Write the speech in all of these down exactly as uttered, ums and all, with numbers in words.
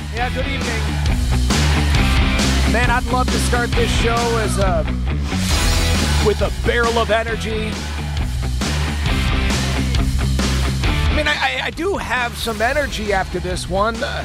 Yeah, good evening. Man, I'd love to start this show as a with a barrel of energy. I mean, I, I do have some energy after this one. Uh,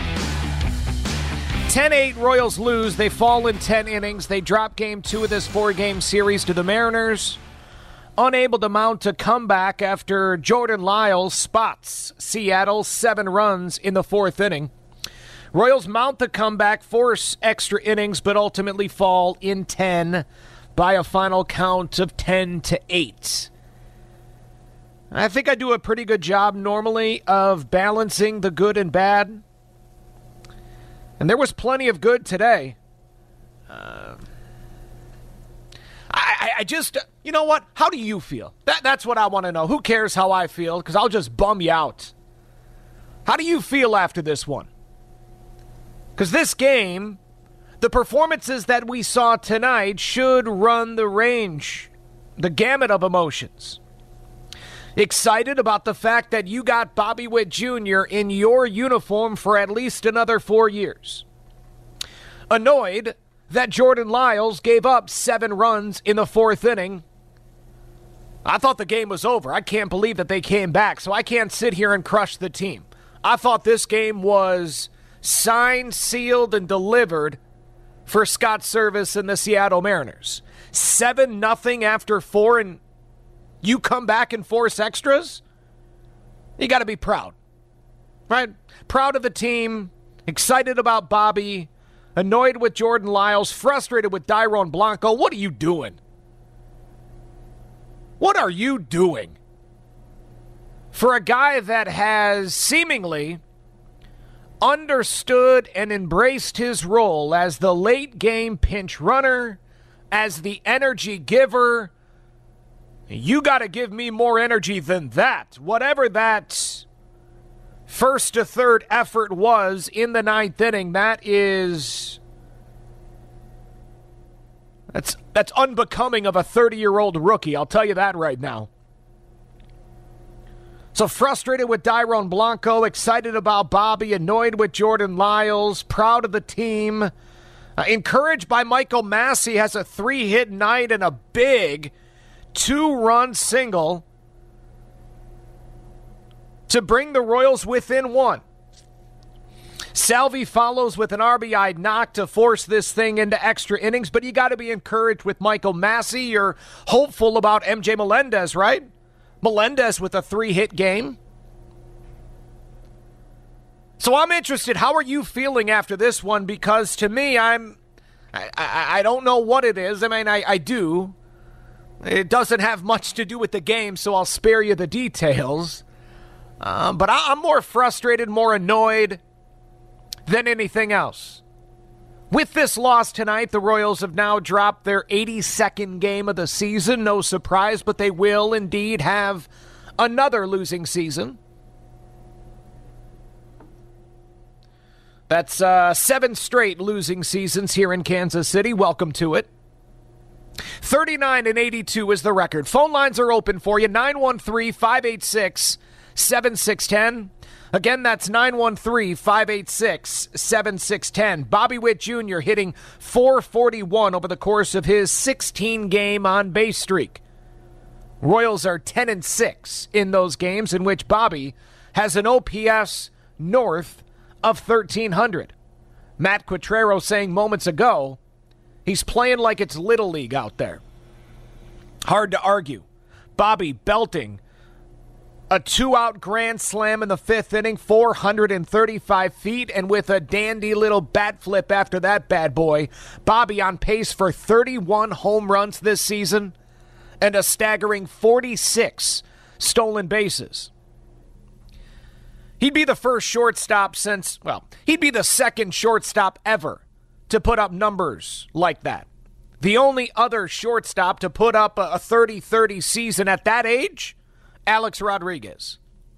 ten eight, Royals lose. They fall in ten innings. They drop game two of this four-game series to the Mariners. Unable to mount a comeback after Jordan Lyles spots Seattle seven runs in the fourth inning. Royals mount the comeback, force extra innings, but ultimately fall in ten by a final count of ten to eight. I think I do a pretty good job normally of balancing the good and bad. And there was plenty of good today. Uh, I, I just, you know what? How do you feel? That, that's what I want to know. Who cares how I feel? Because I'll just bum you out. How do you feel after this one? Because this game, the performances that we saw tonight should run the range, the gamut of emotions. Excited about the fact that you got Bobby Witt Junior in your uniform for at least another four years. Annoyed that Jordan Lyles gave up seven runs in the fourth inning. I thought the game was over. I can't believe that they came back, so I can't sit here and crush the team. I thought this game was signed, sealed, and delivered for Scott Servais and the Seattle Mariners. seven nothing after four, and you come back and force extras? You got to be proud, right? Proud of the team, excited about Bobby, annoyed with Jordan Lyles, frustrated with Dairon Blanco. What are you doing? What are you doing? For a guy that has seemingly understood and embraced his role as the late-game pinch runner, as the energy giver, you got to give me more energy than that. Whatever that first to third effort was in the ninth inning, that is that's that's unbecoming of a thirty-year-old rookie. I'll tell you that right now. So frustrated with Dairon Blanco, excited about Bobby, annoyed with Jordan Lyles, proud of the team, uh, encouraged by Michael Massey, has a three-hit night and a big two-run single to bring the Royals within one. Salvi follows with an R B I knock to force this thing into extra innings, but you got to be encouraged with Michael Massey. You're hopeful about M J Melendez, right? Melendez with a three-hit game. So I'm interested. How are you feeling after this one? Because to me, I'm, I, I, I don't know what it is. I mean, I, I do. It doesn't have much to do with the game, so I'll spare you the details. Um, but I, I'm more frustrated, more annoyed than anything else. With this loss tonight, the Royals have now dropped their eighty-second game of the season. No surprise, but they will indeed have another losing season. That's uh, seven straight losing seasons here in Kansas City. Welcome to it. thirty-nine and eighty-two is the record. Phone lines are open for you. nine one three, five eight six, seven six one zero. Again, that's nine one three, five eight six, seven six one zero. Bobby Witt Junior hitting four forty-one over the course of his sixteen-game on-base streak. Royals are ten and six in those games in which Bobby has an O P S north of thirteen hundred. Matt Quatrero saying moments ago, he's playing like it's Little League out there. Hard to argue. Bobby belting a two-out grand slam in the fifth inning, four hundred thirty-five feet, and with a dandy little bat flip after that bad boy, Bobby on pace for thirty-one home runs this season and a staggering forty-six stolen bases. He'd be the first shortstop since, well, he'd be the second shortstop ever to put up numbers like that. The only other shortstop to put up a thirty thirty season at that age, Alex Rodriguez.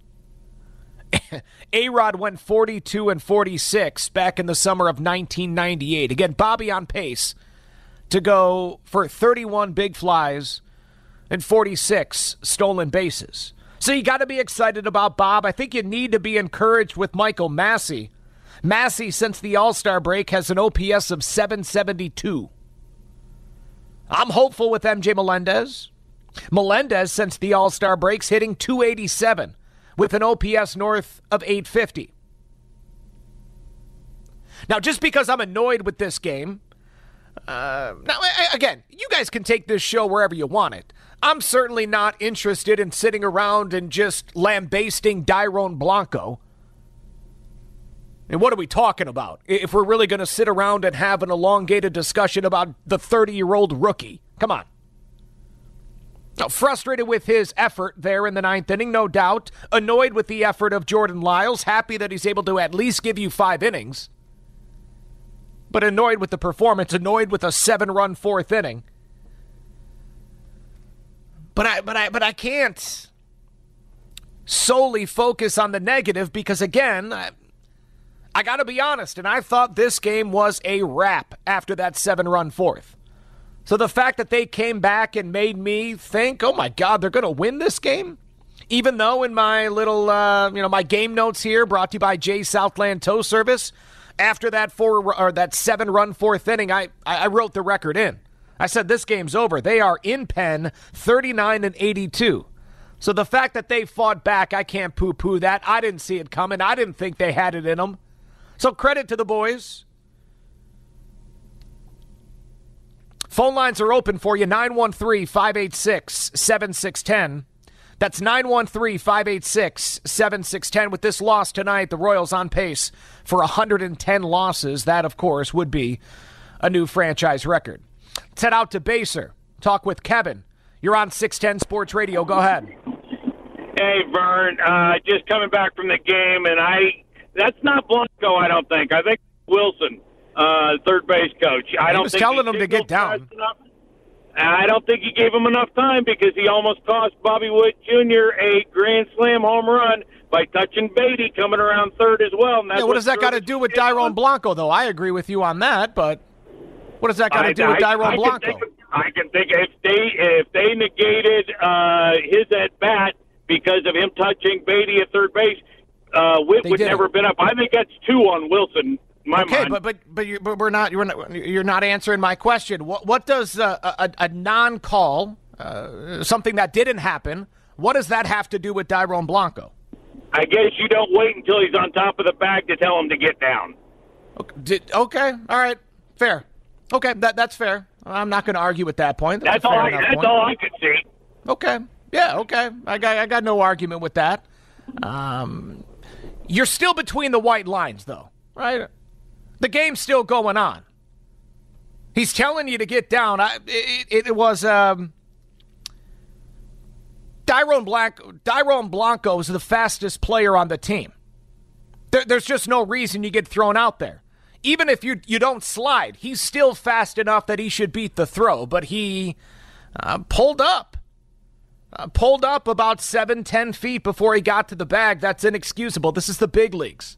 A-Rod went forty-two and forty-six back in the summer of nineteen ninety-eight. Again, Bobby on pace to go for thirty-one big flies and forty-six stolen bases. So you got to be excited about Bob. I think you need to be encouraged with Michael Massey. Massey, since the All-Star break, has an O P S of seven seventy-two. I'm hopeful with M J Melendez. Melendez, since the All-Star breaks, hitting two eighty-seven with an O P S north of eight fifty. Now, just because I'm annoyed with this game, uh, now, again, you guys can take this show wherever you want it. I'm certainly not interested in sitting around and just lambasting Dairon Blanco. And what are we talking about? If we're really going to sit around and have an elongated discussion about the thirty-year-old rookie. Come on. Now, frustrated with his effort there in the ninth inning, no doubt. Annoyed with the effort of Jordan Lyles. Happy that he's able to at least give you five innings. But annoyed with the performance. Annoyed with a seven-run fourth inning. But I, but I, but I can't solely focus on the negative because, again, I, I got to be honest, and I thought this game was a wrap after that seven-run fourth. So the fact that they came back and made me think, oh, my God, they're going to win this game? Even though in my little, uh, you know, my game notes here, brought to you by Jay Southland Tow Service, after that four or that seven-run fourth inning, I, I wrote the record in. I said this game's over. They are in pen, thirty-nine and eighty-two. So the fact that they fought back, I can't poo-poo that. I didn't see it coming. I didn't think they had it in them. So credit to the boys. Phone lines are open for you, nine one three, five eight six, seven six one zero. That's nine one three, five eight six, seven six one zero. With this loss tonight, the Royals on pace for one hundred ten losses. That, of course, would be a new franchise record. Let's head out to Baser. Talk with Kevin. You're on six ten Sports Radio. Go ahead. Hey, Vern. Uh, just coming back from the game, and I that's not Blanco, I don't think. I think Wilson, uh, third base coach. I he don't was think telling he him to get down. I don't think he gave him enough time because he almost cost Bobby Witt Junior a grand slam home run by touching Beatty coming around third as well. And that's yeah, what does that got to do with Dairon Blanco, though? I agree with you on that, but what does that got to do with Dairon I Blanco? Can think, I can think if they if they negated uh, his at bat because of him touching Beatty at third base, uh, Witt would never been up. I think that's two on Wilson. My okay, mind. but but but, you, but we're not you're not you're not answering my question. What what does uh, a, a non-call, uh, something that didn't happen, what does that have to do with Dairon Blanco? I guess you don't wait until he's on top of the bag to tell him to get down. Okay, did, okay. All right, fair. Okay, that that's fair. I'm not going to argue with that point. That's, that's all. I, that's point. all I could see. Okay. Yeah. Okay. I got I got no argument with that. Um, you're still between the white lines, though, right? The game's still going on. He's telling you to get down. I, it, it was um, Dairon Blanco. Dairon Blanco is the fastest player on the team. There, there's just no reason you get thrown out there. Even if you you don't slide, he's still fast enough that he should beat the throw. But he uh, pulled up. Uh, pulled up about seven, ten feet before he got to the bag. That's inexcusable. This is the big leagues.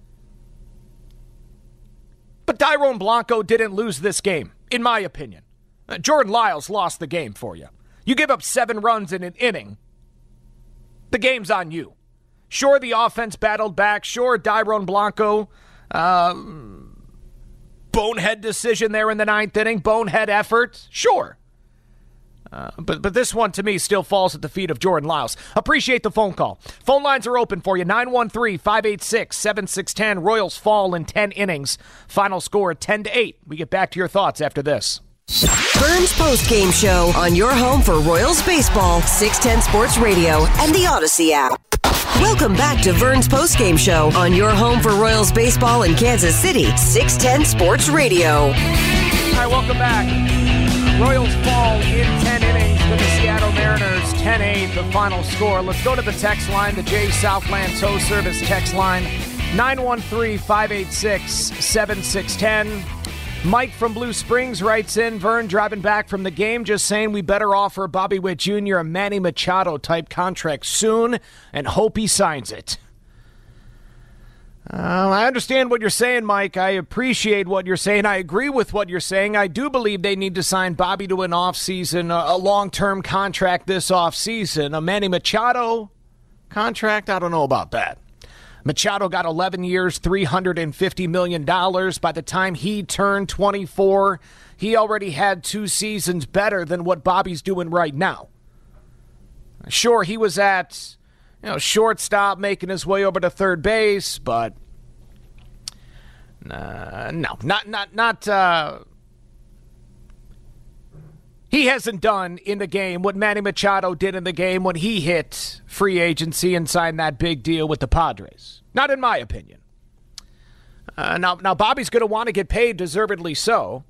But Dairon Blanco didn't lose this game, in my opinion. Uh, Jordan Lyles lost the game for you. You give up seven runs in an inning, the game's on you. Sure, the offense battled back. Sure, Dairon Blanco, uh, bonehead decision there in the ninth inning, bonehead effort. Sure. Uh, but but this one, to me, still falls at the feet of Jordan Lyles. Appreciate the phone call. Phone lines are open for you, nine one three, five eight six, seven six one zero. Royals fall in ten innings. Final score, ten to eight. We get back to your thoughts after this. Vern's postgame show on your home for Royals baseball, six ten Sports Radio, and the Odyssey app. Welcome back to Vern's postgame show on your home for Royals baseball in Kansas City, six ten Sports Radio. All right, welcome back. Royals fall in ten innings to the Seattle Mariners, ten eight, the final score. Let's go to the text line, the Jay Southland Tow Service text line, nine one three, five eight six, seven six one zero. Mike from Blue Springs writes in, Vern driving back from the game, just saying we better offer Bobby Witt Junior a Manny Machado-type contract soon and hope he signs it. Uh, I understand what you're saying, Mike. I appreciate what you're saying. I agree with what you're saying. I do believe they need to sign Bobby to an offseason, a, a long-term contract this offseason. A Manny Machado contract? I don't know about that. Machado got eleven years, three hundred fifty million dollars. By the time he turned twenty-four, he already had two seasons better than what Bobby's doing right now. Sure, he was at, you know, shortstop, making his way over to third base, but uh, no, not not not. Uh, he hasn't done in the game what Manny Machado did in the game when he hit free agency and signed that big deal with the Padres. Not in my opinion. Uh, now, now Bobby's going to want to get paid, deservedly so.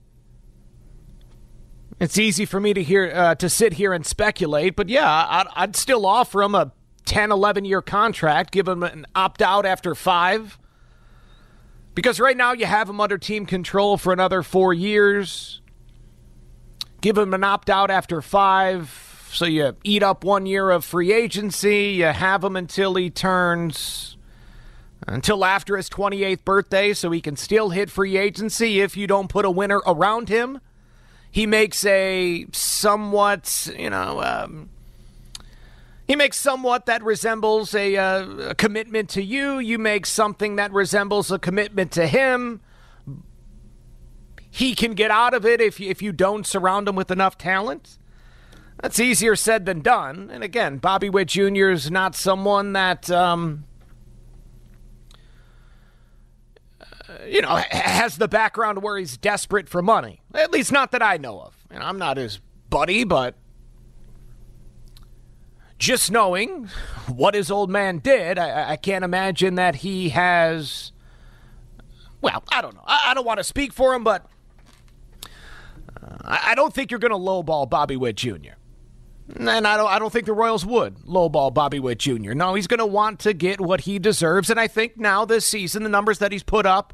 It's easy for me to hear uh, to sit here and speculate, but yeah, I'd, I'd still offer him a ten, eleven-year contract, give him an opt-out after five. Because right now you have him under team control for another four years. Give him an opt-out after five, so you eat up one year of free agency. You have him until he turns, until after his twenty-eighth birthday, so he can still hit free agency if you don't put a winner around him. He makes a somewhat, you know, um, he makes somewhat that resembles a, uh, a commitment to you. You make something that resembles a commitment to him. He can get out of it if you, if you don't surround him with enough talent. That's easier said than done. And again, Bobby Witt Junior is not someone that, um, uh, you know, has the background where he's desperate for money. At least not that I know of. And I'm not his buddy, but just knowing what his old man did, I, I can't imagine that he has, well, I don't know. I, I don't want to speak for him, but uh, I, I don't think you're going to lowball Bobby Witt Junior And I don't I don't think the Royals would lowball Bobby Witt Junior No, he's going to want to get what he deserves. And I think now this season, the numbers that he's put up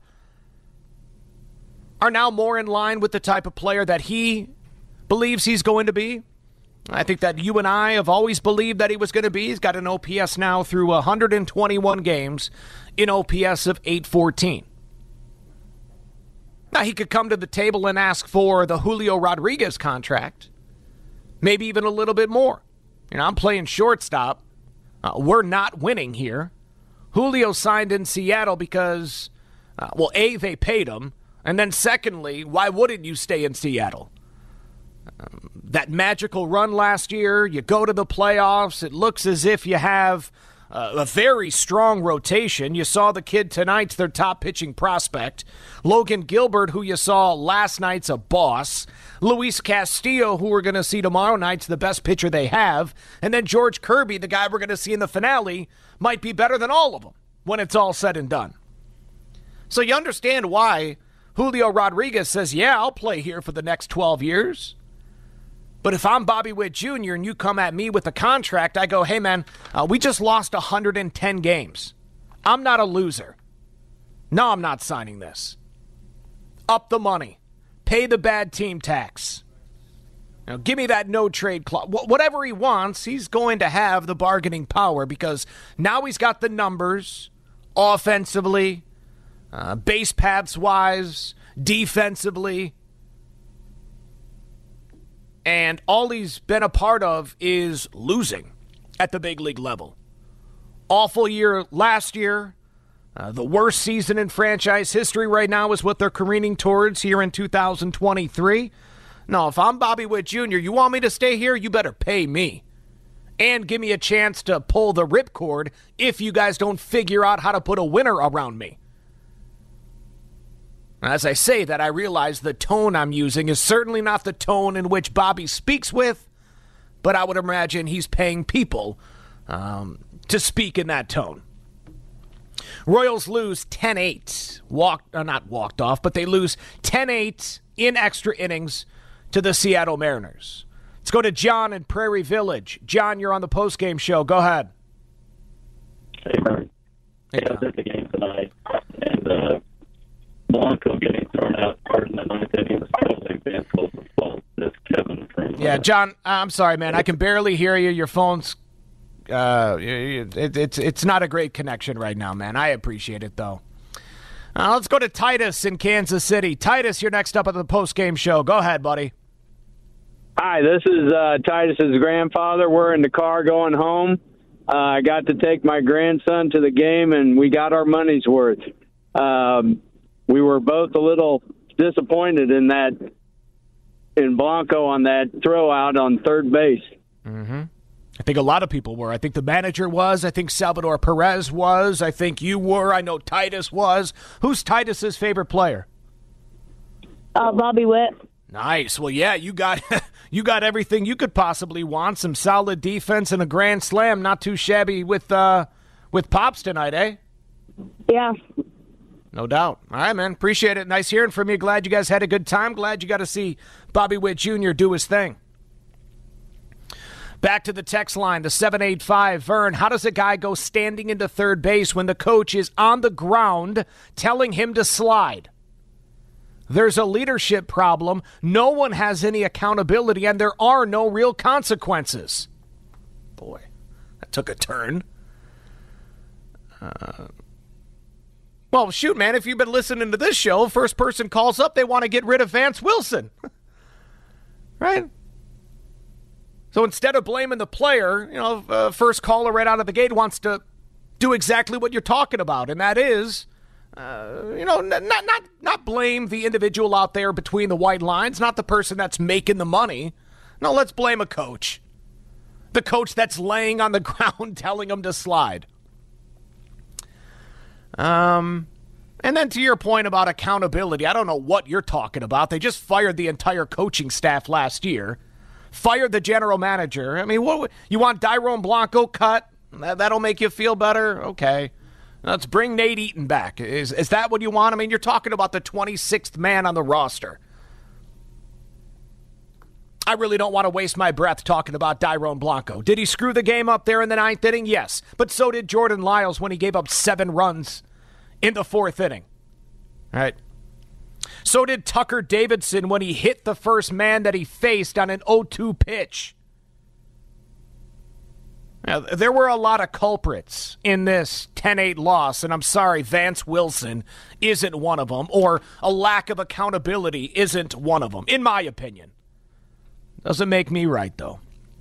are now more in line with the type of player that he believes he's going to be. I think that you and I have always believed that he was going to be. He's got an O P S now through one hundred twenty-one games in O P S of eight fourteen. Now, he could come to the table and ask for the Julio Rodriguez contract. Maybe even a little bit more. You know, I'm playing shortstop. Uh, we're not winning here. Julio signed in Seattle because, uh, well, A, they paid him. And then secondly, why wouldn't you stay in Seattle? Um, that magical run last year, you go to the playoffs. It looks as if you have uh, a very strong rotation. You saw the kid tonight's their top pitching prospect. Logan Gilbert, who you saw last night's a boss. Luis Castillo, who we're going to see tomorrow night's the best pitcher they have. And then George Kirby, the guy we're going to see in the finale, might be better than all of them when it's all said and done. So you understand why Julio Rodriguez says, yeah, I'll play here for the next twelve years. But if I'm Bobby Witt Junior and you come at me with a contract, I go, hey, man, uh, we just lost one hundred ten games. I'm not a loser. No, I'm not signing this. Up the money. Pay the bad team tax. Now, give me that no-trade clause. Wh- whatever he wants, he's going to have the bargaining power because now he's got the numbers offensively, uh, base paths-wise, defensively. And all he's been a part of is losing at the big league level. Awful year last year. Uh, the worst season in franchise history right now is what they're careening towards here in two thousand twenty-three. No, if I'm Bobby Witt Junior, you want me to stay here, you better pay me. And give me a chance to pull the ripcord if you guys don't figure out how to put a winner around me. As I say that, I realize the tone I'm using is certainly not the tone in which Bobby speaks with, but I would imagine he's paying people um, to speak in that tone. Royals lose ten eight. Walked, uh, not walked off, but they lose ten eight in extra innings to the Seattle Mariners. Let's go to John in Prairie Village. John, you're on the postgame show. Go ahead. Hey, Vern. Hey, I was at the game tonight, and uh, Blanco getting thrown out hard in the ninth inning was totally Van Flope's fault. This Kevin from yeah, John. I'm sorry, man. I can barely hear you. Your phone's uh, it, it's it's not a great connection right now, man. I appreciate it though. Uh, let's go to Titus in Kansas City. Titus, you're next up at the postgame show. Go ahead, buddy. Hi, this is uh, Titus's grandfather. We're in the car going home, Uh, I got to take my grandson to the game, and we got our money's worth. Um, we were both a little disappointed in that, in Blanco on that throw out on third base. Mm-hmm. I think a lot of people were. I think the manager was. I think Salvador Perez was. I think you were. I know Titus was. Who's Titus's favorite player? Uh, Bobby Witt. Nice. Well, yeah, you got you got everything you could possibly want. Some solid defense and a grand slam. Not too shabby with uh, with Pops tonight, eh? Yeah. No doubt. All right, man. Appreciate it. Nice hearing from you. Glad you guys had a good time. Glad you got to see Bobby Witt Junior do his thing. Back to the text line, the seven eight five. Vern, how does a guy go standing into third base when the coach is on the ground telling him to slide? There's a leadership problem. No one has any accountability, and there are no real consequences. Boy, that took a turn. Uh, well, shoot, man, if you've been listening to this show, first person calls up, they want to get rid of Vance Wilson. Right? So instead of blaming the player, you know, uh, first caller right out of the gate wants to do exactly what you're talking about, and that is, uh, you know, not not not blame the individual out there between the white lines, not the person that's making the money. No, let's blame a coach. The coach that's laying on the ground telling him to slide. Um, and then to your point about accountability, I don't know what you're talking about. They just fired the entire coaching staff last year. Fired the general manager. I mean, what you want Dairon Blanco cut? That, that'll make you feel better? Okay. Let's bring Nate Eaton back. Is is that what you want? I mean, you're talking about the twenty-sixth man on the roster. I really don't want to waste my breath talking about Dairon Blanco. Did he screw the game up there in the ninth inning? Yes. But so did Jordan Lyles when he gave up seven runs in the fourth inning. All right. So did Tucker Davidson when he hit the first man that he faced on an oh two pitch. Now, there were a lot of culprits in this ten eight loss, and I'm sorry, Vance Wilson isn't one of them, or a lack of accountability isn't one of them, in my opinion. Doesn't make me right, though.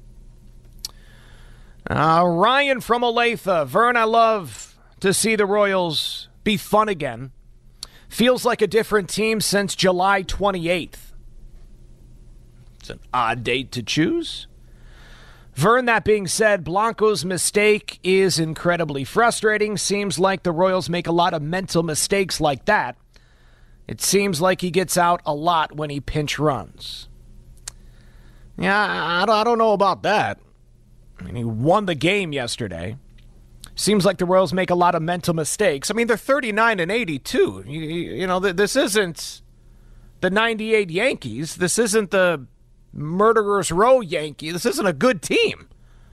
Uh, Ryan from Olathe. Vern, I love to see the Royals be fun again. Feels like a different team since July twenty-eighth. It's an odd date to choose. Vern, that being said, Blanco's mistake is incredibly frustrating. Seems like the Royals make a lot of mental mistakes like that. It seems like he gets out a lot when he pinch runs. Yeah, I don't, I don't know about that. I mean, he won the game yesterday. Seems like the Royals make a lot of mental mistakes. I mean, they're thirty-nine and eighty-two. You, you know, this isn't the ninety-eight Yankees. This isn't the Murderers Row Yankees. This isn't a good team.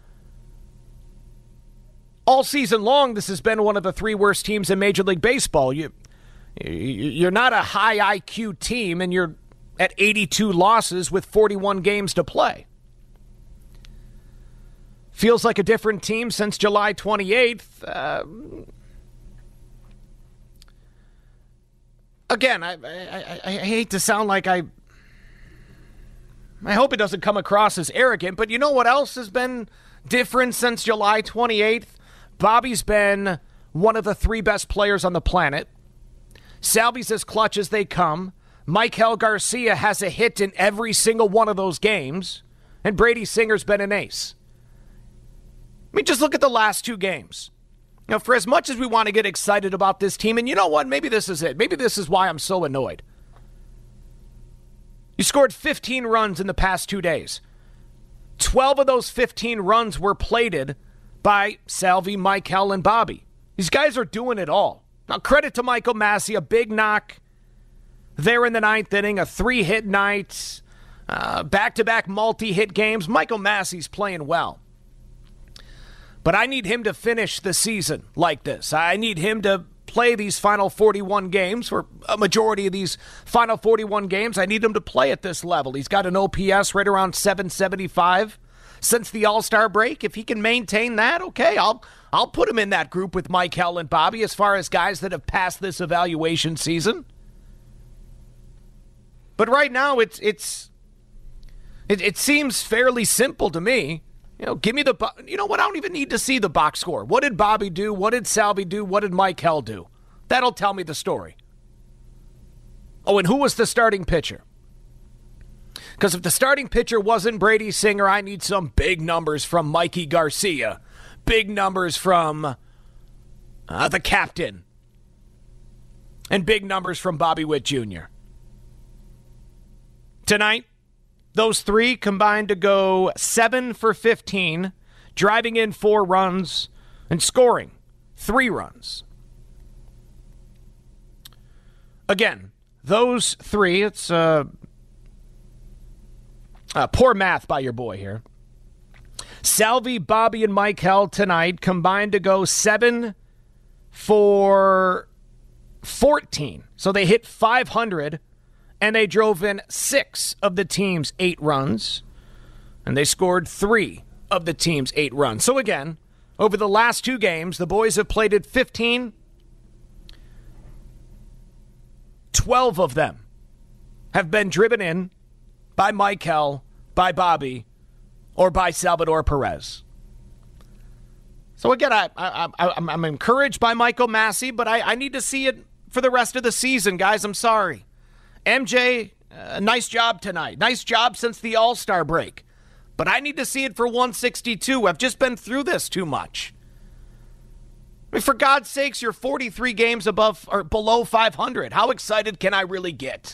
All season long, this has been one of the three worst teams in Major League Baseball. You, you're not a high I Q team, and you're at eighty-two losses with forty-one games to play. Feels like a different team since July twenty-eighth. Uh, again, I, I, I, I hate to sound like I... I hope it doesn't come across as arrogant, but you know what else has been different since July twenty-eighth? Bobby's been one of the three best players on the planet. Salvy's as clutch as they come. Michael Garcia has a hit in every single one of those games. And Brady Singer's been an ace. I mean, just look at the last two games. You know, for as much as we want to get excited about this team, and you know what? Maybe this is it. Maybe this is why I'm so annoyed. You scored fifteen runs in the past two days. twelve of those fifteen runs were plated by Salvy, Michael, and Bobby. These guys are doing it all. Now, credit to Michael Massey, a big knock there in the ninth inning, a three-hit night, uh, back-to-back multi-hit games. Michael Massey's playing well. But I need him to finish the season like this. I need him to play these final forty-one games, or a majority of these final forty-one games. I need him to play at this level. He's got an O P S right around seven seventy-five since the All-Star break. If he can maintain that, okay, I'll I'll put him in that group with Michael and Bobby as far as guys that have passed this evaluation season. But right now, it's it's it, it seems fairly simple to me. You know, give me the, you know what? I don't even need to see the box score. What did Bobby do? What did Salvi do? What did Mike Hell do? That'll tell me the story. Oh, and who was the starting pitcher? Because if the starting pitcher wasn't Brady Singer, I need some big numbers from Mikey Garcia. Big numbers from uh, the captain. And big numbers from Bobby Witt Junior Tonight, those three combined to go seven for fifteen, driving in four runs and scoring three runs. Again, those three, it's uh, uh, poor math by your boy here. Salvi, Bobby, and Mike Hell tonight combined to go seven for fourteen. So they hit five hundred. And they drove in six of the team's eight runs. And they scored three of the team's eight runs. So again, over the last two games, the boys have played at fifteen. twelve of them have been driven in by Mike Hell, by Bobby, or by Salvador Perez. So again, I, I, I, I'm, I'm encouraged by Michael Massey, but I, I need to see it for the rest of the season, guys. I'm sorry. M J, uh, nice job tonight. Nice job since the All-Star break. But I need to see it for one sixty-two. I've just been through this too much. I mean, for God's sakes, you're forty-three games above or below five hundred. How excited can I really get?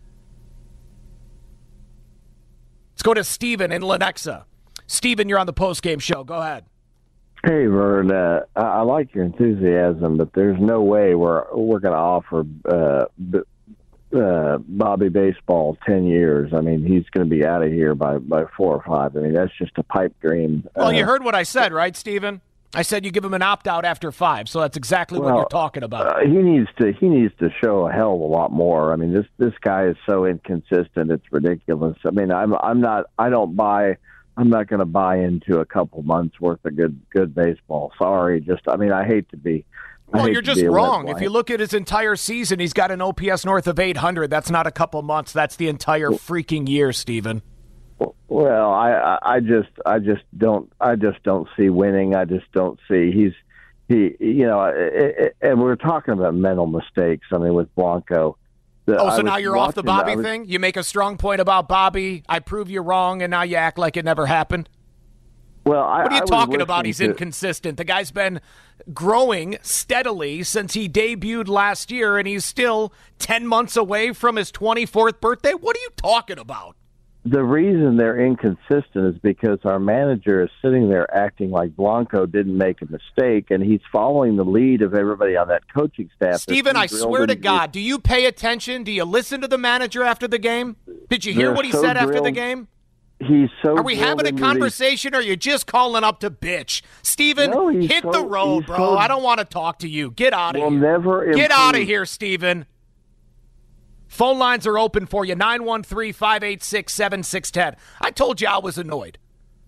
Let's go to Steven in Lenexa. Steven, you're on the postgame show. Go ahead. Hey, Vern, uh, I, I like your enthusiasm, but there's no way we're we're going to offer uh, b- uh, Bobby baseball ten years. I mean, he's going to be out of here by, by four or five. I mean, that's just a pipe dream. Well, uh, you heard what I said, right, Steven? I said you give him an opt-out after five, so that's exactly well, what you're talking about. Uh, he needs to he needs to show a hell of a lot more. I mean, this this guy is so inconsistent; it's ridiculous. I mean, I'm I'm not I don't buy. I'm not going to buy into a couple months worth of good good baseball. Sorry, just I mean, I hate to be. I Well, hate you're to just be a wrong. wet If you look at his entire season, he's got an O P S north of eight hundred. That's not a couple months. That's the entire freaking year, Steven. Well, I, I just, I just don't, I just don't see winning. I just don't see he's, he, you know, it, it, and we're talking about mental mistakes. I mean, with Blanco. The, Oh, so I now was you're off the watching- Bobby I was- thing? You make a strong point about Bobby. I prove you wrong, and now you act like it never happened? Well, I, What are you I was talking about? listening He's to- inconsistent. The guy's been growing steadily since he debuted last year, and he's still ten months away from his twenty-fourth birthday. What are you talking about? The reason they're inconsistent is because our manager is sitting there acting like Blanco didn't make a mistake, and he's following the lead of everybody on that coaching staff. Steven, I That's been swear to drilled God, do you pay attention? Do you listen to the manager after the game? Did you hear They're what he so said after the drilled- game? He's so. Are we drilled having a into conversation, or are you just calling up to bitch? Steven, No, he's hit so- the road, he's bro. so- I don't want to talk to you. Get out these- of Will here. never Get out of improve. here, Steven. Phone lines are open for you, nine one three, five eight six, seven six one zero. I told you I was annoyed.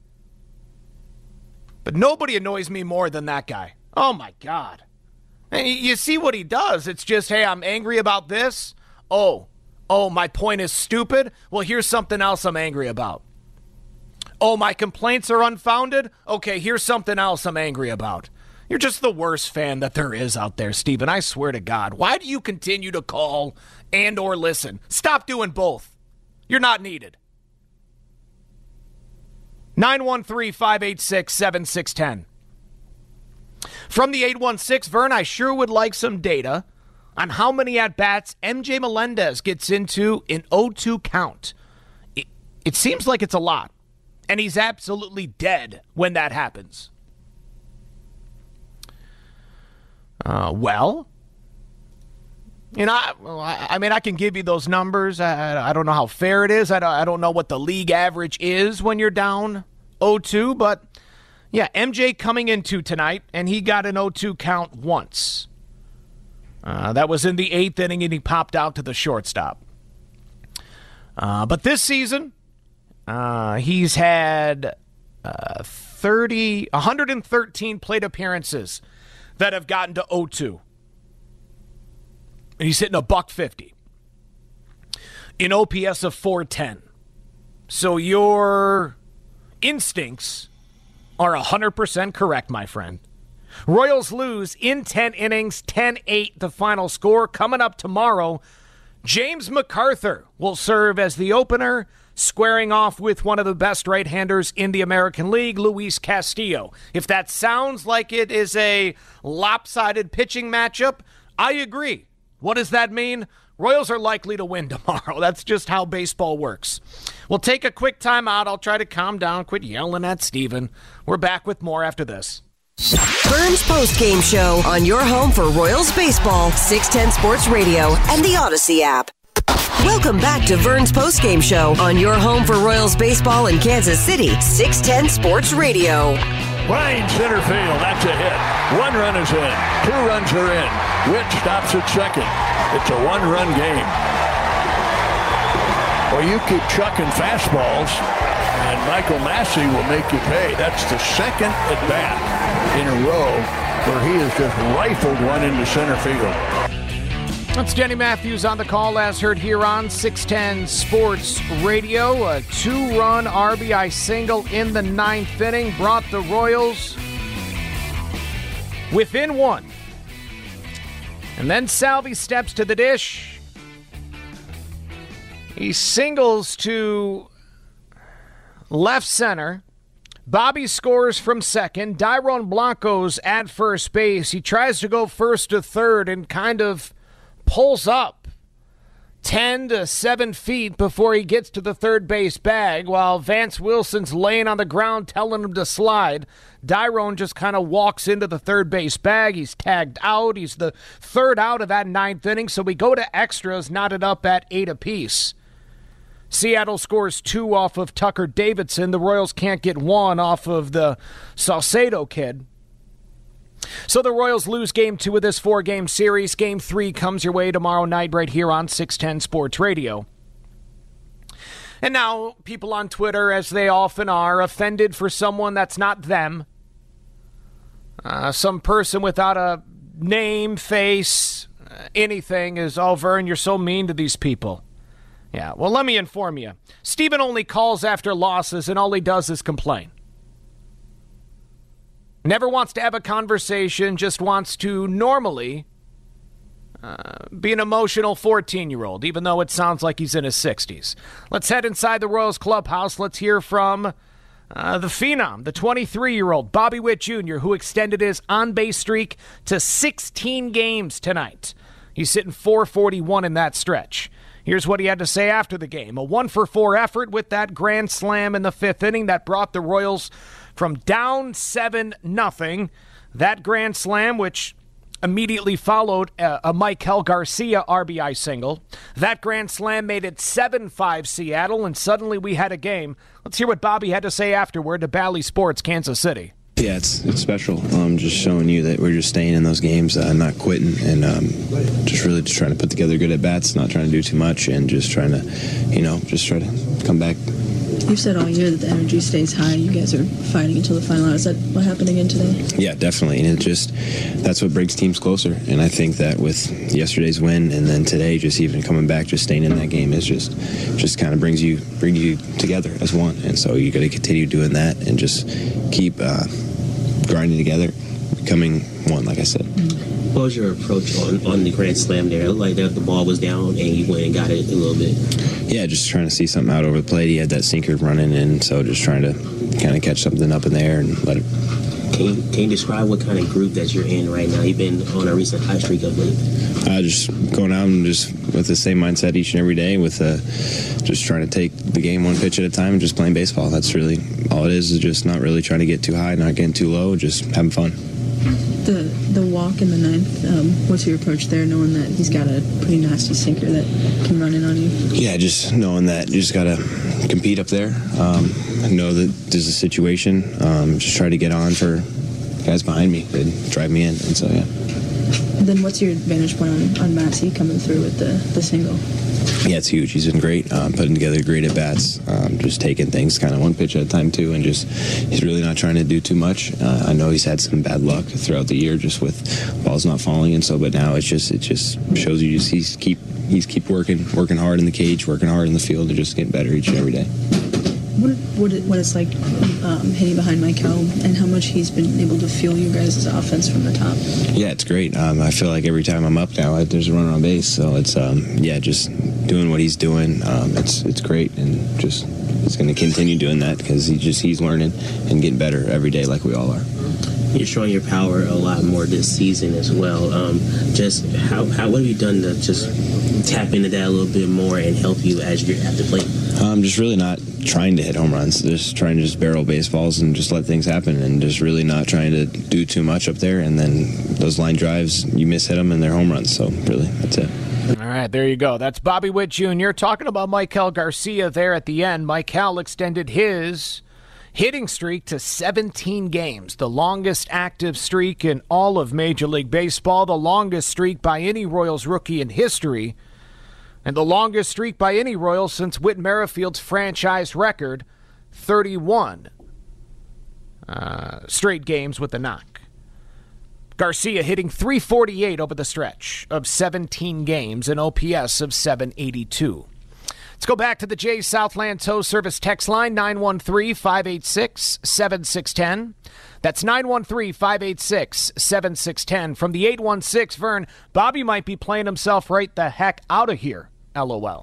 But nobody annoys me more than that guy. Oh, my God. And y- you see what he does. It's just, hey, I'm angry about this. Oh, oh, my point is stupid. Well, here's something else I'm angry about. Oh, my complaints are unfounded? Okay, here's something else I'm angry about. You're just the worst fan that there is out there, Steven. I swear to God. Why do you continue to call and or listen? Stop doing both. You're not needed. nine one three, five eight six, seven six one zero. From the eight one six, Vern, I sure would like some data on how many at-bats M J Melendez gets into an oh two count. It, it seems like it's a lot, and he's absolutely dead when that happens. Uh, well, you know, I, well, I, I mean, I can give you those numbers. I, I don't know how fair it is. I don't, I don't know what the league average is when you're down oh two, but yeah, M J coming into tonight, and he got an oh two count once. Uh, that was in the eighth inning, and he popped out to the shortstop. Uh, but this season, uh, he's had uh, thirty, one hundred thirteen plate appearances that have gotten to oh two. And he's hitting a buck fifty. An O P S of four ten. So your instincts are one hundred percent correct, my friend. Royals lose in ten innings, ten eight the final score. Coming up tomorrow, James MacArthur will serve as the opener, squaring off with one of the best right-handers in the American League, Luis Castillo. If that sounds like it is a lopsided pitching matchup, I agree. What does that mean? Royals are likely to win tomorrow. That's just how baseball works. We'll take a quick time out. I'll try to calm down, quit yelling at Steven. We're back with more after this. Vern's postgame show on your home for Royals baseball, six ten Sports Radio and the Odyssey app. Welcome back to Vern's postgame show on your home for Royals baseball in Kansas City, six ten Sports Radio. Line center field, that's a hit. One run is in. Two runs are in. Witt stops at second. It's a one-run game. Well, you keep chucking fastballs, and Michael Massey will make you pay. That's the second at-bat in a row where he has just rifled one into center field. That's Denny Matthews on the call, as heard here on six ten Sports Radio. A two-run R B I single in the ninth inning brought the Royals within one. And then Salvi steps to the dish. He singles to left center. Bobby scores from second. Dairon Blanco's at first base. He tries to go first to third and kind of pulls up ten to seven feet before he gets to the third base bag while Vance Wilson's laying on the ground telling him to slide. Dairon just kind of walks into the third base bag. He's tagged out. He's the third out of that ninth inning, so we go to extras, knotted up at eight apiece. Seattle scores two off of Tucker Davidson. The Royals can't get one off of the Salcedo kid. So the Royals lose game two of this four-game series. Game three comes your way tomorrow night right here on six ten Sports Radio. And now people on Twitter, as they often are, offended for someone that's not them. Uh, some person without a name, face, anything is, oh, Vern, you're so mean to these people. Yeah, well, let me inform you. Steven only calls after losses, and all he does is complain. Never wants to have a conversation, just wants to normally uh, be an emotional fourteen-year-old, even though it sounds like he's in his sixties. Let's head inside the Royals clubhouse. Let's hear from uh, the phenom, the twenty-three-year-old Bobby Witt Junior, who extended his on-base streak to sixteen games tonight. He's sitting four forty-one in that stretch. Here's what he had to say after the game. A one for four effort with that grand slam in the fifth inning that brought the Royals from down seven nothing. That grand slam, which immediately followed a, a Michael Garcia R B I single. That grand slam made it seven five Seattle, and suddenly we had a game. Let's hear what Bobby had to say afterward to Bally Sports, Kansas City. Yeah, it's it's special. Um, just showing you that we're just staying in those games, uh, not quitting, and um, just really just trying to put together good at bats, not trying to do too much, and just trying to, you know, just try to come back. You've said all year that the energy stays high. You guys are fighting until the final out. Is that what happened again today? Yeah, definitely. And it just, that's what brings teams closer. And I think that with yesterday's win and then today, just even coming back, just staying in that game is just, just kind of brings you, brings you together as one. And so you got to continue doing that and just keep uh, grinding together, becoming one, like I said. What was your approach on, on the grand slam there? It looked like that the ball was down and you went and got it a little bit. Yeah, just trying to see something out over the plate. He had that sinker running in, so just trying to kind of catch something up in there and let it. Can you, can you describe what kind of group that you're in right now? You've been on a recent high streak of late. Uh, just going out and just with the same mindset each and every day, with uh, just trying to take the game one pitch at a time and just playing baseball. That's really all it is, is just not really trying to get too high, not getting too low, just having fun. The the walk in the ninth, um, what's your approach there, knowing that he's got a pretty nasty sinker that can run in on you? Yeah, just knowing that you just got to compete up there. Um, know that there's a situation. Um, just try to get on for guys behind me that drive me in. And so, yeah. Then what's your vantage point on, on Massey coming through with the, the single? Yeah, it's huge. He's been great, um, putting together great at-bats, um, just taking things kind of one pitch at a time, too, and just he's really not trying to do too much. Uh, I know he's had some bad luck throughout the year just with balls not falling, and so, but now it's just it just shows you just he's keep he's keep working, working hard in the cage, working hard in the field, and just getting better each and every day. what what, it, what it's like um, hitting behind Michael and how much he's been able to fuel you guys' offense from the top. Yeah, it's great. Um, I feel like every time I'm up now, I, there's a runner on base. So it's um, yeah, just doing what he's doing. Um, it's it's great, and just he's going to continue doing that because he just he's learning and getting better every day, like we all are. You're showing your power a lot more this season as well. Um, just how, how what have you done to just tap into that a little bit more and help you as you're at the plate? Um, just really not trying to hit home runs, just trying to just barrel baseballs and just let things happen, and just really not trying to do too much up there. And then those line drives, you miss hit them and they're home runs. So really, that's it. All right, there you go. That's Bobby Witt Junior talking about Maikel Garcia there at the end. Maikel extended his hitting streak to seventeen games, the longest active streak in all of Major League Baseball, the longest streak by any Royals rookie in history, and the longest streak by any Royals since Whit Merrifield's franchise record, thirty-one uh, straight games with the knock. Garcia hitting three forty-eight over the stretch of seventeen games, an O P S of seven eighty-two. Let's go back to the Jay Southland Tow Service text line, nine one three, five eight six, seven six one zero. That's nine one three, five eight six, seven six one zero. From the eight one six, Vern, Bobby might be playing himself right the heck out of here, LOL. Well,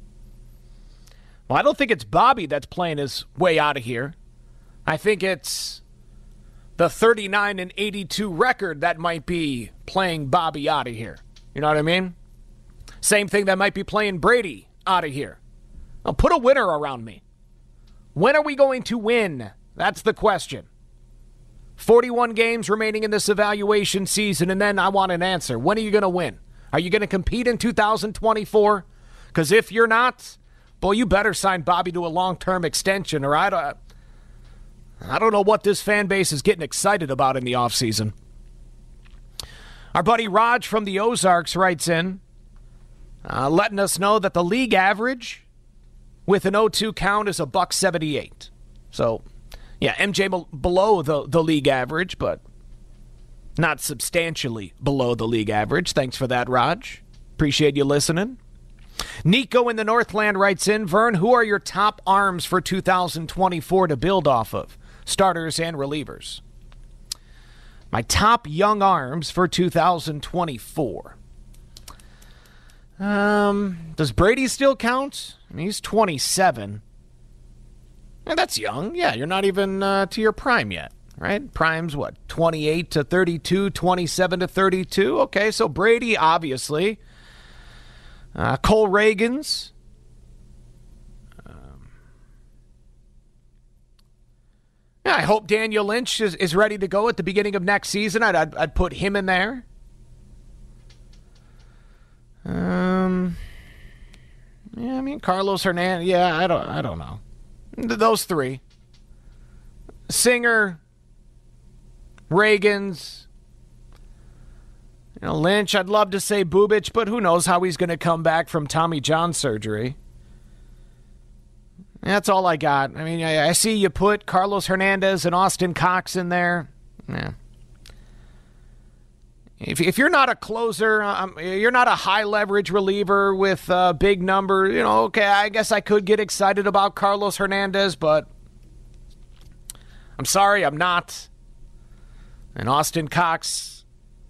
I don't think it's Bobby that's playing his way out of here. I think it's the thirty-nine and eighty-two record that might be playing Bobby out of here. You know what I mean? Same thing that might be playing Brady out of here. Now put a winner around me. When are we going to win? That's the question. forty-one games remaining in this evaluation season, and then I want an answer. When are you going to win? Are you going to compete in two thousand twenty-four? Because if you're not, boy, you better sign Bobby to a long-term extension, or I don't, I don't know what this fan base is getting excited about in the offseason. Our buddy Raj from the Ozarks writes in, Uh, letting us know that the league average with an oh two count is a buck seventy-eight. So, yeah, M J be- below the, the league average, but not substantially below the league average. Thanks for that, Raj. Appreciate you listening. Nico in the Northland writes in, Vern, who are your top arms for two thousand twenty-four to build off of? Starters and relievers. My top young arms for two thousand twenty-four. Um, does Brady still count? I mean, he's twenty-seven. And that's young. Yeah, you're not even uh, to your prime yet, right? Prime's what, twenty-eight to thirty-two, twenty-seven to thirty-two? Okay, so Brady, obviously. Uh, Cole Reagans. Um, yeah, I hope Daniel Lynch is, is ready to go at the beginning of next season. I'd, I'd, I'd put him in there. Um, yeah, I mean, Carlos Hernandez. Yeah, I don't, I don't know. Th- those three. Singer, Reagans, you know, Lynch. I'd love to say Bubic, but who knows how he's going to come back from Tommy John surgery. That's all I got. I mean, I, I see you put Carlos Hernandez and Austin Cox in there. Yeah. If if you're not a closer, um, you're not a high-leverage reliever with a big number, you know, okay, I guess I could get excited about Carlos Hernandez, but I'm sorry, I'm not. And Austin Cox,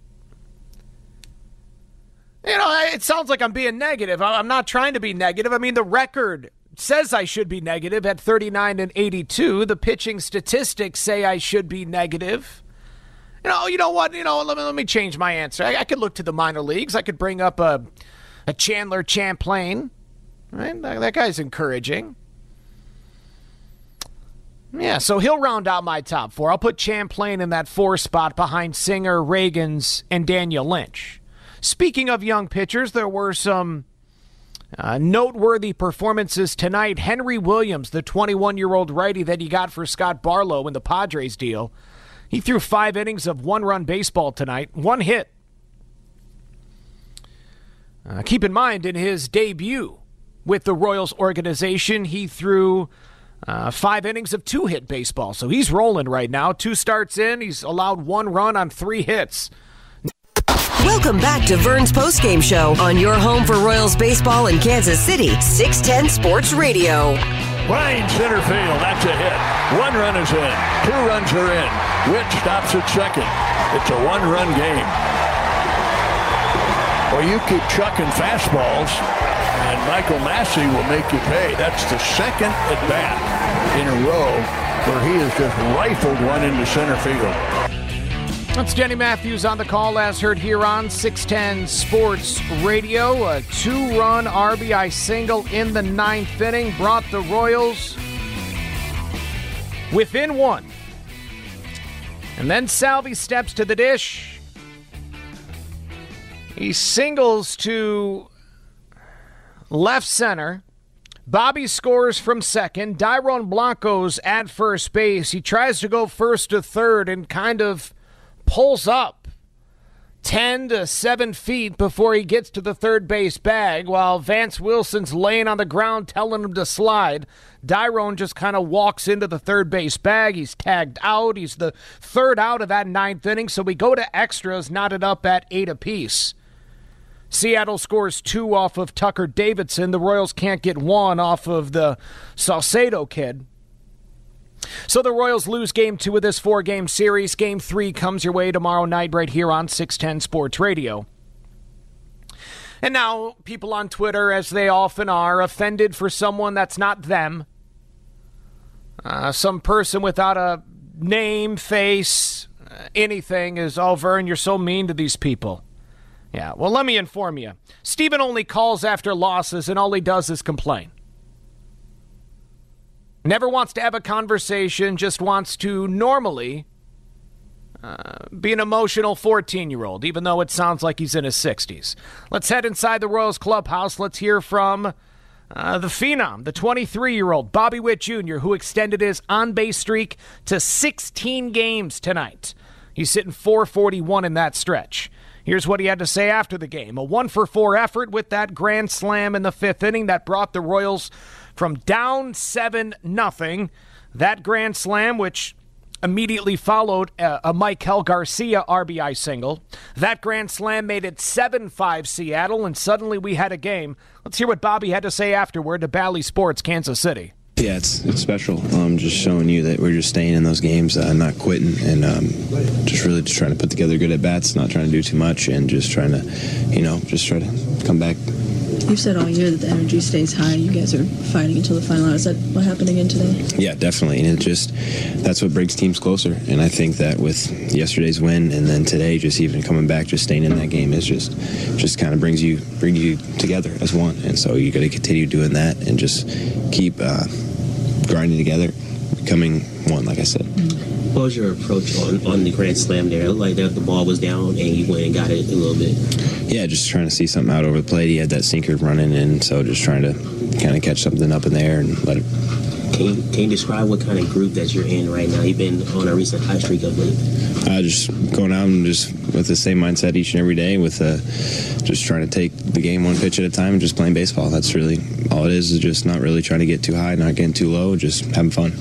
you know, it sounds like I'm being negative. I'm not trying to be negative. I mean, the record says I should be negative at thirty-nine and eighty-two. The pitching statistics say I should be negative. You know, you know what? You know, let me, let me change my answer. I, I could look to the minor leagues. I could bring up a, a Chandler Champlain. Right? That, that guy's encouraging. Yeah, so he'll round out my top four. I'll put Champlain in that four spot behind Singer, Reagans, and Daniel Lynch. Speaking of young pitchers, there were some uh, noteworthy performances tonight. Henry Williams, the twenty-one-year-old righty that he got for Scott Barlow in the Padres deal, he threw five innings of one-run baseball tonight, one hit. Uh, keep in mind, in his debut with the Royals organization, he threw uh, five innings of two-hit baseball. So he's rolling right now. Two starts in, he's allowed one run on three hits. Welcome back to Vern's postgame show on your home for Royals baseball in Kansas City, six ten Sports Radio. Line center field. That's a hit. One run is in. Two runs are in. Witt stops at second. It's a one-run game. Well, you keep chucking fastballs, and Michael Massey will make you pay. That's the second at-bat in a row where he has just rifled one into center field. That's Jenny Matthews on the call, as heard here on six ten Sports Radio. A two-run R B I single in the ninth inning brought the Royals within one. And then Salvi steps to the dish. He singles to left center. Bobby scores from second. Dairon Blanco's at first base. He tries to go first to third and kind of pulls up ten to seven feet before he gets to the third base bag while Vance Wilson's laying on the ground telling him to slide. Dairon just kind of walks into the third base bag. He's tagged out. He's the third out of that ninth inning, so we go to extras, knotted up at eight apiece. Seattle scores two off of Tucker Davidson. The Royals can't get one off of the Salcedo kid. So the Royals lose game two of this four-game series. Game three comes your way tomorrow night right here on six ten Sports Radio. And now people on Twitter, as they often are, offended for someone that's not them. Uh, some person without a name, face, anything is, oh, Vern, you're so mean to these people. Yeah, well, let me inform you. Steven only calls after losses, and all he does is complain. Never wants to have a conversation, just wants to normally uh, be an emotional fourteen-year-old, even though it sounds like he's in his sixties. Let's head inside the Royals clubhouse. Let's hear from uh, the phenom, the twenty-three-year-old Bobby Witt Junior, who extended his on-base streak to sixteen games tonight. He's sitting four forty-one in that stretch. Here's what he had to say after the game. A one for four effort with that grand slam in the fifth inning that brought the Royals from down seven nothing. That grand slam, which immediately followed a, a Michael Garcia R B I single. That grand slam made it seven five Seattle, and suddenly we had a game. Let's hear what Bobby had to say afterward to Bally Sports, Kansas City. Yeah, it's it's special. Um, just showing you that we're just staying in those games, uh, not quitting, and um, just really just trying to put together good at bats, not trying to do too much, and just trying to, you know, just try to come back. You've said all year that the energy stays high. You guys are fighting until the final out. Is that what happened again today? Yeah, definitely. And it just, that's what brings teams closer. And I think that with yesterday's win and then today, just even coming back, just staying in that game is just, just kind of brings you, brings you together as one. And so you got to continue doing that and just keep uh, grinding together, becoming one, like I said. What was your approach on, on the grand slam there? It looked like that the ball was down and you went and got it a little bit. Yeah, just trying to see something out over the plate. He had that sinker running in, so just trying to kind of catch something up in the air and let it. Can you, can you describe what kind of group that you're in right now? You've been on a recent hot streak of late. Uh, just going out and just with the same mindset each and every day, with uh, just trying to take the game one pitch at a time and just playing baseball. That's really all it is, is just not really trying to get too high, not getting too low, just having fun.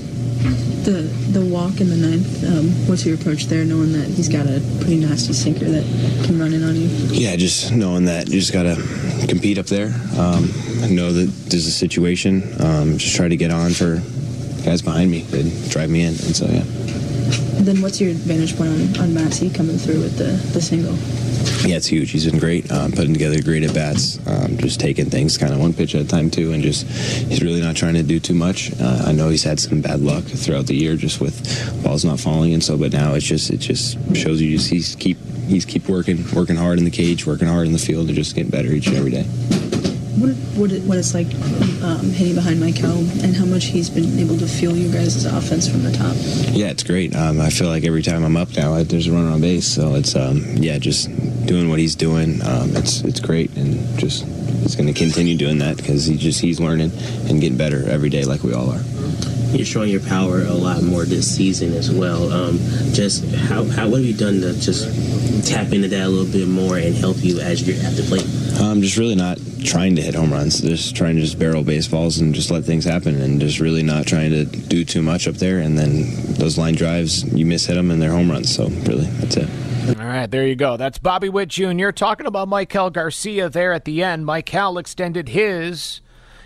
The the walk in the ninth, um, what's your approach there, knowing that he's got a pretty nasty sinker that can run in on you? Yeah, just knowing that you just got to compete up there. Um, know that there's a situation. Um, just try to get on for guys behind me and drive me in. And so, yeah. Then what's your vantage point on, on Massey coming through with the, the single? Yeah, it's huge. He's been great, um, putting together great at-bats, um, just taking things kind of one pitch at a time, too, and just he's really not trying to do too much. Uh, I know he's had some bad luck throughout the year just with balls not falling, and so, but now it's just it just shows you just he's keep he's keep working, working hard in the cage, working hard in the field, and just getting better each and every day. What what, it, what it's like um, hitting behind Mike Helm and how much he's been able to fuel you guys' offense from the top. Yeah, it's great. Um, I feel like every time I'm up now, I, there's a runner on base. So it's um, yeah, just doing what he's doing. Um, it's it's great, and just he's going to continue doing that because he just he's learning and getting better every day, like we all are. You're showing your power a lot more this season as well. Um, just how, how what have you done to just tap into that a little bit more and help you as you're at the plate? Um, just really not trying to hit home runs, just trying to just barrel baseballs and just let things happen, and just really not trying to do too much up there. And then those line drives, you miss hit them and they're home runs. So really, that's it. All right, there you go. That's Bobby Witt Junior talking about Michael Garcia there at the end. Michael extended his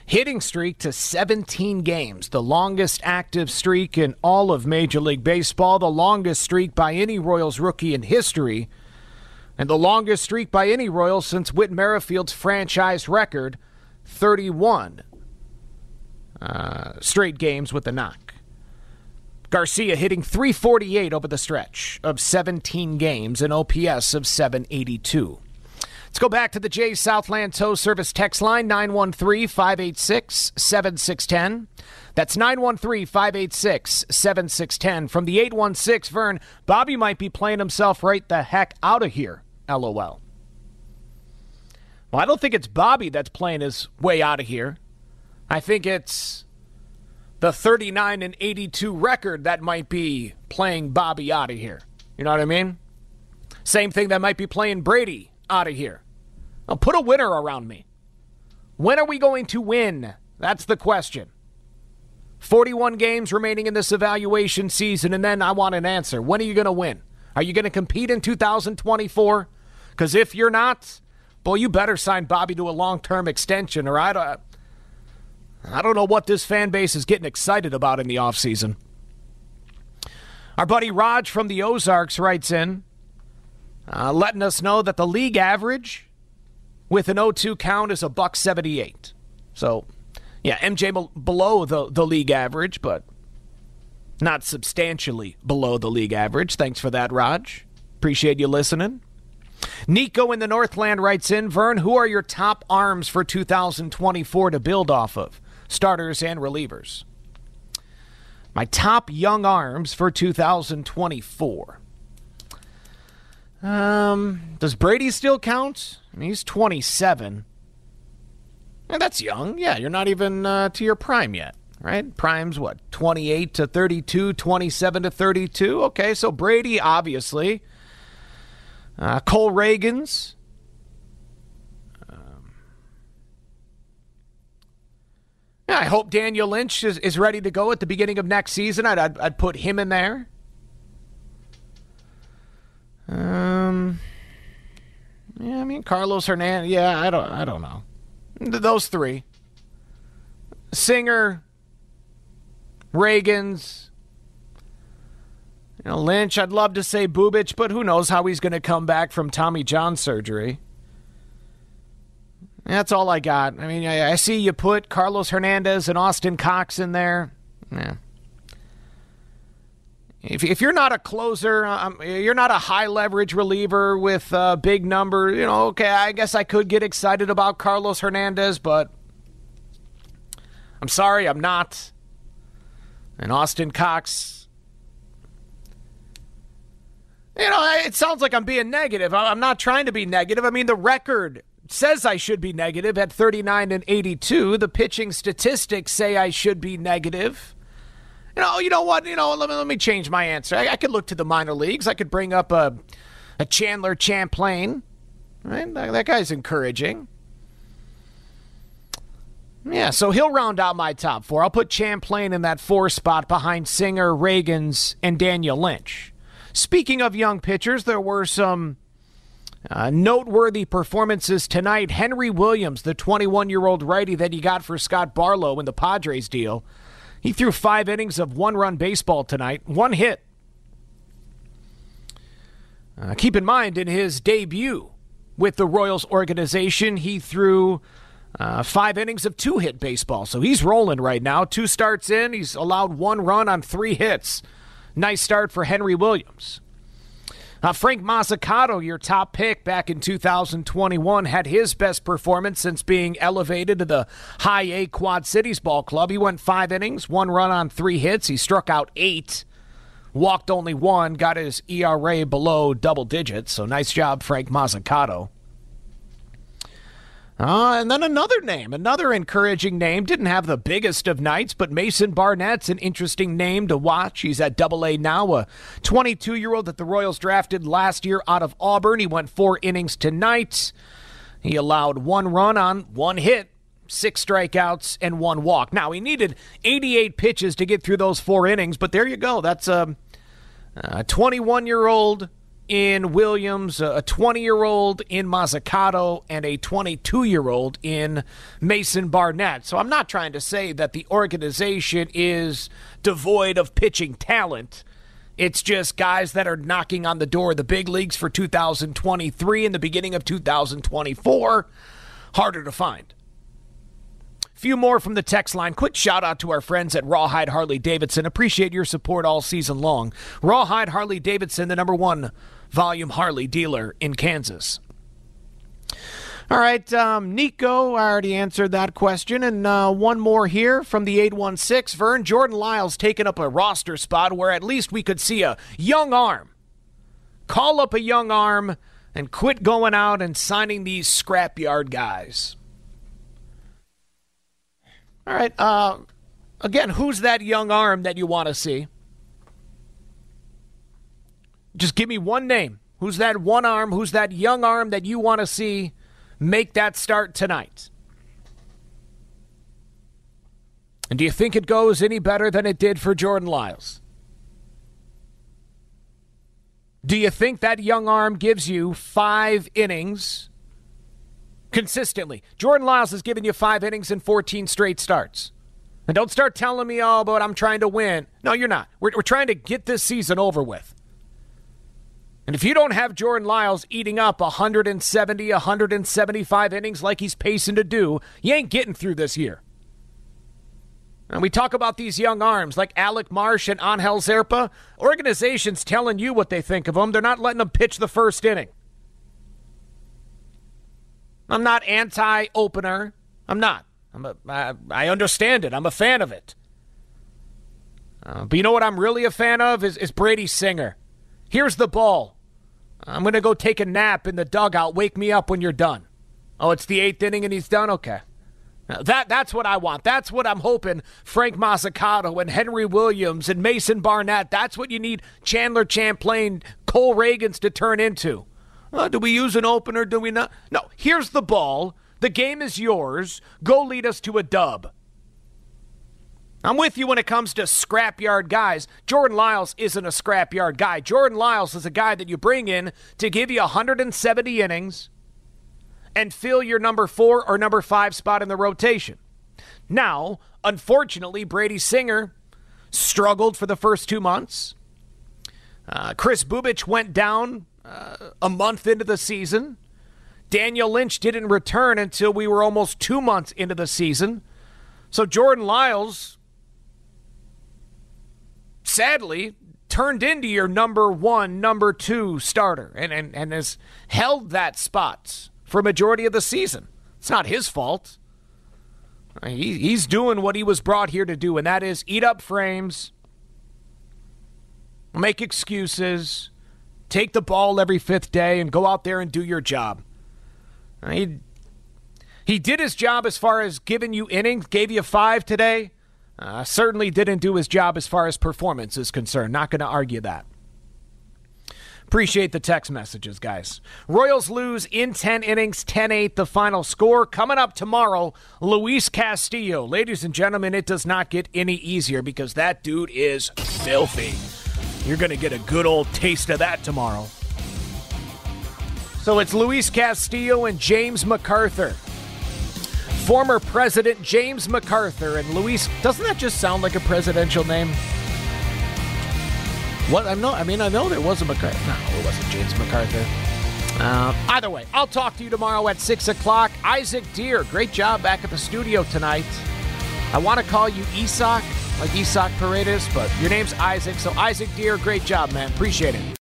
hitting streak to seventeen games, the longest active streak in all of Major League Baseball, the longest streak by any Royals rookie in history, and the longest streak by any Royals since Whit Merrifield's franchise record, thirty-one uh, straight games with the knock. Garcia hitting three forty-eight over the stretch of seventeen games, an O P S of seven eighty-two. Let's go back to the Jay's Southland Tow Service text line, nine one three, five eight six, seven six one zero. That's nine one three, five eight six, seven six one zero. From the eight one six, Vern, Bobby might be playing himself right the heck out of here, LOL. Well, I don't think it's Bobby that's playing his way out of here. I think it's the thirty-nine and eighty-two record that might be playing Bobby out of here. You know what I mean? Same thing that might be playing Brady out of here. Now put a winner around me. When are we going to win? That's the question. forty-one games remaining in this evaluation season, and then I want an answer. When are you going to win? Are you going to compete in two thousand twenty-four? Because if you're not, boy, you better sign Bobby to a long-term extension, or I don't, I don't know what this fan base is getting excited about in the offseason. Our buddy Raj from the Ozarks writes in, Uh, letting us know that the league average with an oh two count is a buck seventy-eight. So, yeah, M J be- below the, the league average, but not substantially below the league average. Thanks for that, Raj. Appreciate you listening. Nico in the Northland writes in, Vern, who are your top arms for two thousand twenty-four to build off of? Starters and relievers. My top young arms for two thousand twenty-four. Um, does Brady still count? I mean, he's twenty-seven. And that's young. Yeah, you're not even uh, to your prime yet, right? Prime's what, twenty-eight to thirty-two, twenty-seven to thirty-two? Okay, so Brady, obviously. Uh, Cole Reagans. Um, yeah, I hope Daniel Lynch is, is ready to go at the beginning of next season. I'd, I'd, I'd put him in there. Um, yeah, I mean, Carlos Hernandez, yeah, I don't, I don't know. Th- those three. Singer, Reagans, you know, Lynch, I'd love to say Bubic, but who knows how he's going to come back from Tommy John surgery. That's all I got. I mean, I, I see you put Carlos Hernandez and Austin Cox in there. Yeah. If if you're not a closer, um, you're not a high-leverage reliever with a big number, you know, okay, I guess I could get excited about Carlos Hernandez, but I'm sorry, I'm not. And Austin Cox, you know, it sounds like I'm being negative. I'm not trying to be negative. I mean, the record says I should be negative at thirty-nine and eighty-two. The pitching statistics say I should be negative. You know, you know what? You know, let me let me change my answer. I, I could look to the minor leagues. I could bring up a a Chandler Champlain. Right? That, that guy's encouraging. Yeah, so he'll round out my top four. I'll put Champlain in that four spot behind Singer, Reagans, and Daniel Lynch. Speaking of young pitchers, there were some uh, noteworthy performances tonight. Henry Williams, the twenty-one-year-old righty that he got for Scott Barlow in the Padres deal, he threw five innings of one-run baseball tonight, one hit. Uh, keep in mind, in his debut with the Royals organization, he threw uh, five innings of two-hit baseball. So he's rolling right now. Two starts in, he's allowed one run on three hits. Nice start for Henry Williams. Uh, Frank Mazzucato, your top pick back in two thousand twenty-one, had his best performance since being elevated to the High A Quad Cities Ball Club. He went five innings, one run on three hits. He struck out eight, walked only one, got his E R A below double digits. So nice job, Frank Mazzucato. Uh, and then another name, another encouraging name. Didn't have the biggest of nights, but Mason Barnett's an interesting name to watch. He's at Double A now, a twenty-two-year-old that the Royals drafted last year out of Auburn. He went four innings tonight. He allowed one run on one hit, six strikeouts, and one walk. Now, he needed eighty-eight pitches to get through those four innings, but there you go. That's a twenty-one-year-old in Williams, a twenty-year-old in Mazzucato, and a twenty-two-year-old in Mason Barnett. So I'm not trying to say that the organization is devoid of pitching talent. It's just guys that are knocking on the door of the big leagues for two thousand twenty-three and the beginning of two thousand twenty-four. Harder to find. Few more from the text line. Quick shout out to our friends at Rawhide Harley Davidson. Appreciate your support all season long. Rawhide Harley Davidson, the number one volume Harley dealer in Kansas. All right, um, Nico, I already answered that question. And uh, one more here from the eight one six. Vern, Jordan Lyles taking up a roster spot where at least we could see a young arm. Call up a young arm and quit going out and signing these scrapyard guys. All right, uh, again, who's that young arm that you want to see? Just give me one name. Who's that one arm? Who's that young arm that you want to see make that start tonight? And do you think it goes any better than it did for Jordan Lyles? Do you think that young arm gives you five innings consistently? Jordan Lyles has given you five innings in fourteen straight starts. And don't start telling me, oh, but I'm trying to win. No, you're not. We're, we're trying to get this season over with. And if you don't have Jordan Lyles eating up one hundred seventy, one hundred seventy-five innings like he's pacing to do, you ain't getting through this year. And we talk about these young arms like Alec Marsh and Angel Zerpa. Organizations telling you what they think of them. They're not letting them pitch the first inning. I'm not anti-opener. I'm not. I'm a, I, I understand it. I'm a fan of it. Uh, but you know what I'm really a fan of is, is Brady Singer. Here's the ball. I'm going to go take a nap in the dugout. Wake me up when you're done. Oh, it's the eighth inning and he's done? Okay. Now that That's what I want. That's what I'm hoping Frank Mazzucato and Henry Williams and Mason Barnett, that's what you need Chandler Champlain, Cole Reagans to turn into. Uh, do we use an opener? Do we not? No, here's the ball. The game is yours. Go lead us to a dub. I'm with you when it comes to scrapyard guys. Jordan Lyles isn't a scrapyard guy. Jordan Lyles is a guy that you bring in to give you one hundred seventy innings and fill your number four or number five spot in the rotation. Now, unfortunately, Brady Singer struggled for the first two months. Uh, Chris Bubich went down uh, a month into the season. Daniel Lynch didn't return until we were almost two months into the season. So Jordan Lyles, sadly, turned into your number one, number two starter and, and, and has held that spot for a majority of the season. It's not his fault. He, he's doing what he was brought here to do, and that is eat up frames, make excuses, take the ball every fifth day, and go out there and do your job. He, he did his job as far as giving you innings, gave you five today. Uh, certainly didn't do his job as far as performance is concerned. Not going to argue that. Appreciate the text messages, guys. Royals lose in ten innings, ten eight the final score. Coming up tomorrow, Luis Castillo. Ladies and gentlemen, it does not get any easier because that dude is filthy. You're going to get a good old taste of that tomorrow. So it's Luis Castillo and James MacArthur. Former President James MacArthur and Luis. Doesn't that just sound like a presidential name? What I know, I mean, I know there was a MacArthur. No, it wasn't James MacArthur. Uh, either way, I'll talk to you tomorrow at six o'clock. Isaac Deer, great job back at the studio tonight. I want to call you Isak, like Isak Paredes, but your name's Isaac. So Isaac Deer, great job, man. Appreciate it.